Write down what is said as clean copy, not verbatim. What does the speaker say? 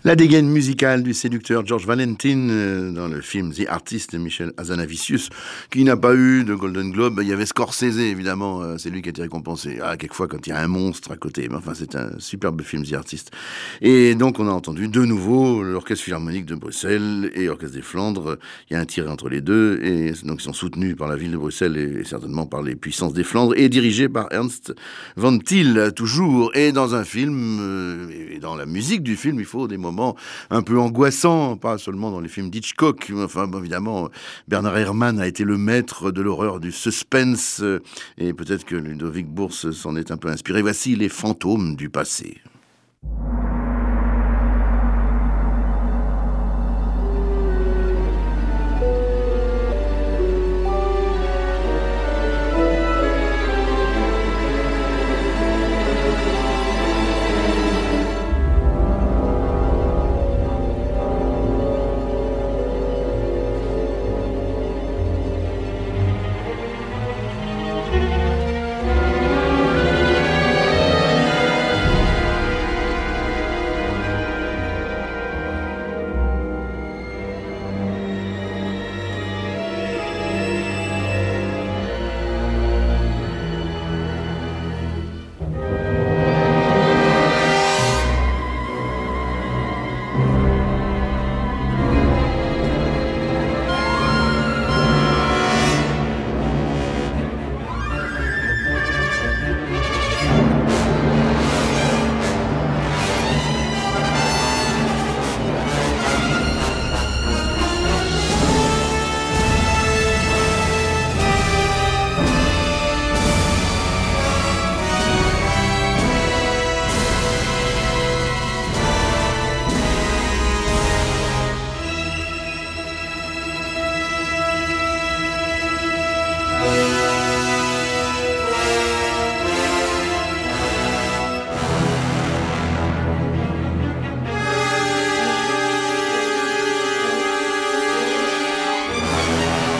La dégaine musicale du séducteur George Valentin dans le film The Artist de Michel Hazanavicius, qui n'a pas eu de Golden Globe. Il y avait Scorsese, évidemment, c'est lui qui a été récompensé. Ah, quelquefois, quand il y a un monstre à côté. Mais enfin, c'est un superbe film, The Artist. Et donc, on a entendu de nouveau l'Orchestre Philharmonique de Bruxelles et l'Orchestre des Flandres. Il y a un tiré entre les deux. Et donc, ils sont soutenus par la ville de Bruxelles et certainement par les puissances des Flandres et dirigés par Ernst van Til, toujours. Et dans un film, et dans la musique du film, il faut des moments un peu angoissants, pas seulement dans les films d'Hitchcock. Enfin, bon, évidemment, Bernard Herrmann a été le maître de l'horreur, du suspense, et peut-être que Ludovic Bourse s'en est un peu inspiré. Voici Les fantômes du passé.